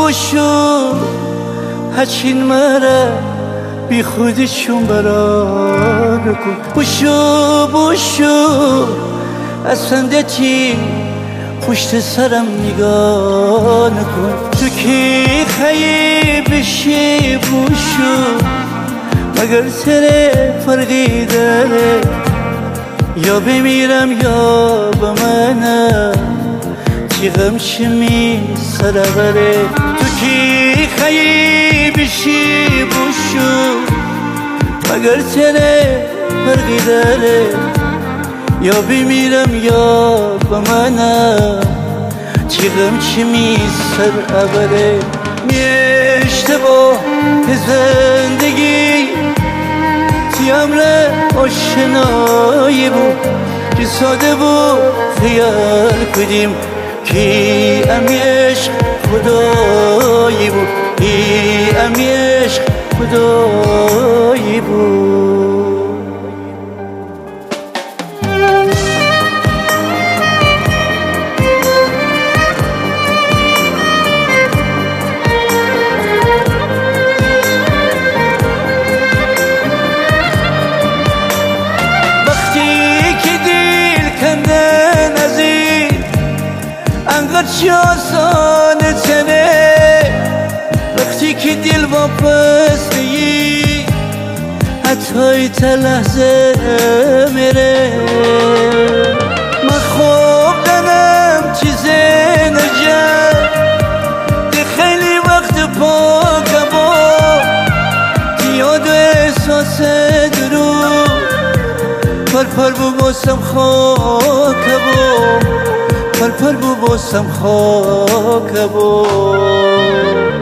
بشو هچین مرا بی خودشون برا بکن بشو اصلا چی پشت سرم نگاه نکن تو کی خیلی بشی بشو مگر سر فرقی داره یا بمیرم یا بمانم چی غمشمی سر بره تو کی خیلی بشی بشو مگر سر فرقی داره یا بمیرم یا بمانم چی غمشمی سر بره اشتباه زندگی تیامر آشنایی بود که ساده بود خیال کدیم کی امی عشق خدایی بود کی امی عشق خدایی بود چه آسانه تنه وقتی که دل واپس میگی حتی تا لحظه میره من خوب دنم چیزه نجم ده خیلی وقت پاکه با دیاد و احساس درو پر بو باسم خاکه با پر بو باسم خاک بود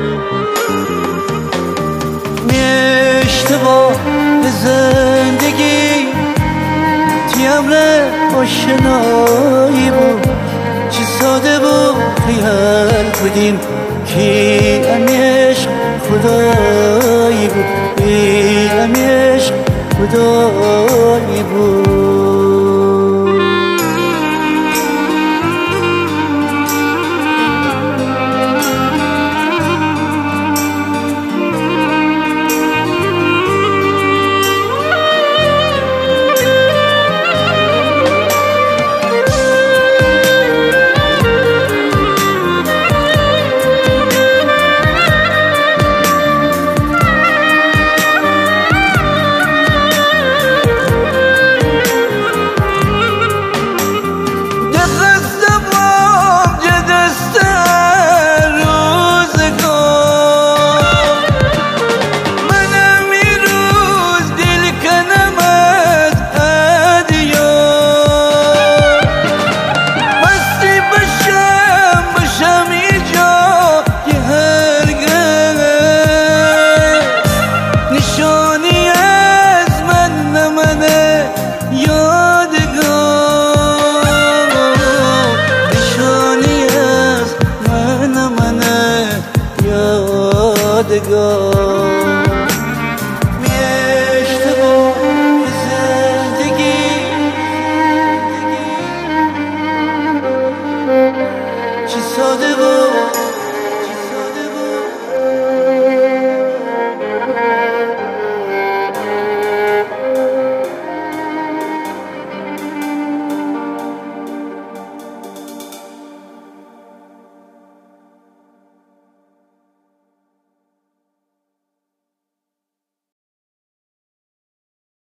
اشتباه زندگی تیامر آشنایی بود چی ساده بود خیال بودیم کی امی عشق خدایی بود کی امی عشق خدایی بود یادگار